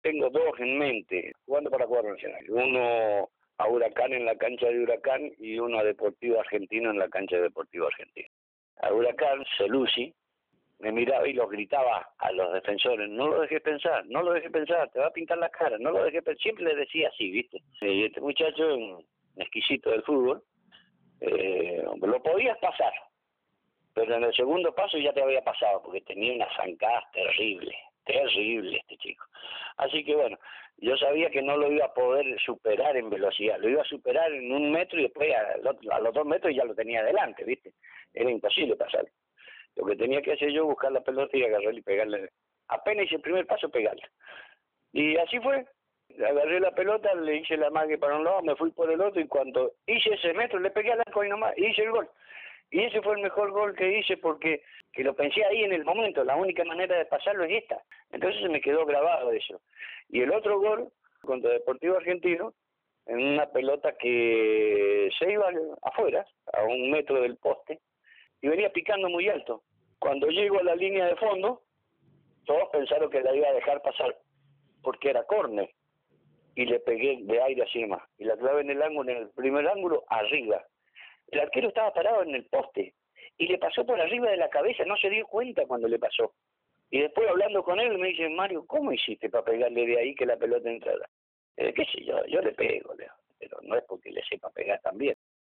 tengo dos en mente, jugando para cuadro nacional. Uno a Huracán en la cancha de Huracán y uno a Deportivo Argentino en la cancha de Deportivo Argentino. A Huracán, Celusi me miraba y los gritaba a los defensores: no lo dejes pensar, no lo dejes pensar, te va a pintar la cara, no lo dejes pensar. Siempre les decía así, ¿viste? Y este muchacho, un exquisito del fútbol, lo podías pasar, pero en el segundo paso ya te había pasado, porque tenía unas zancadas terrible este chico. Así que bueno, yo sabía que no lo iba a poder superar en velocidad, lo iba a superar en 1 metro y después a los 2 metros ya lo tenía adelante, ¿viste? Era imposible pasarlo. Lo que tenía que hacer yo, buscar la pelota y agarrarle y pegarle. Apenas hice el primer paso, pegarle. Y así fue. Agarré la pelota, le hice la mague para un lado, me fui por el otro, y cuando hice ese metro le pegué al arco y nomás, y hice el gol. Y ese fue el mejor gol que hice, porque que lo pensé ahí en el momento, la única manera de pasarlo es esta. Entonces se me quedó grabado eso. Y el otro gol, contra Deportivo Argentino, en una pelota que se iba afuera, a 1 metro del poste, y venía picando muy alto. Cuando llego a la línea de fondo, todos pensaron que la iba a dejar pasar, porque era córner, y le pegué de aire así nomás, y la clavé en el ángulo, en el primer ángulo, arriba. El arquero estaba parado en el poste, y le pasó por arriba de la cabeza, no se dio cuenta cuando le pasó. Y después, hablando con él, me dice: Mario, ¿cómo hiciste para pegarle de ahí que la pelota entrara? Qué sé yo le pego, Leo, pero no es porque le sepa pegar también.